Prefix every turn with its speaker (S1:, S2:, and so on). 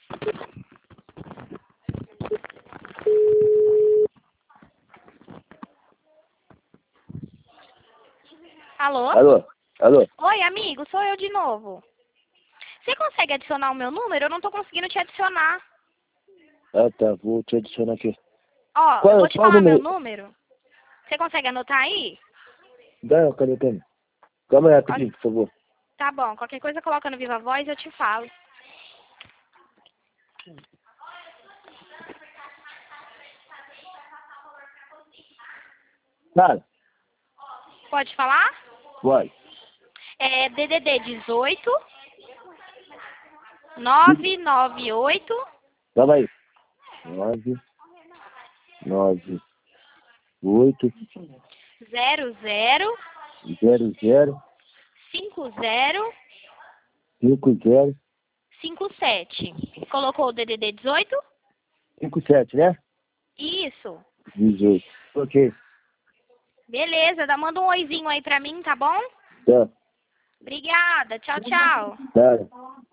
S1: Alô?
S2: Alô?
S1: Oi, amigo, sou eu de novo. Você consegue adicionar o meu número? Eu não tô conseguindo te adicionar.
S2: Ah, tá, vou te adicionar aqui.
S1: Ó, eu vou te falar meu número. Você consegue anotar aí?
S2: Dá, cadê o Calma aí, rapidinho, por favor.
S1: Tá bom, qualquer coisa coloca no Viva Voz e eu te falo.
S2: Nada.
S1: Pode falar?
S2: Pode.
S1: É DDD 18 998
S2: Calma aí. 9, 9, 8,
S1: 00
S2: 00,
S1: 50
S2: 50,
S1: 57. Colocou o DDD 18?
S2: 57, né?
S1: Isso.
S2: 18. Ok.
S1: Beleza, manda um oizinho aí pra mim, tá bom?
S2: Tá.
S1: Obrigada, tchau, tchau.
S2: Tá.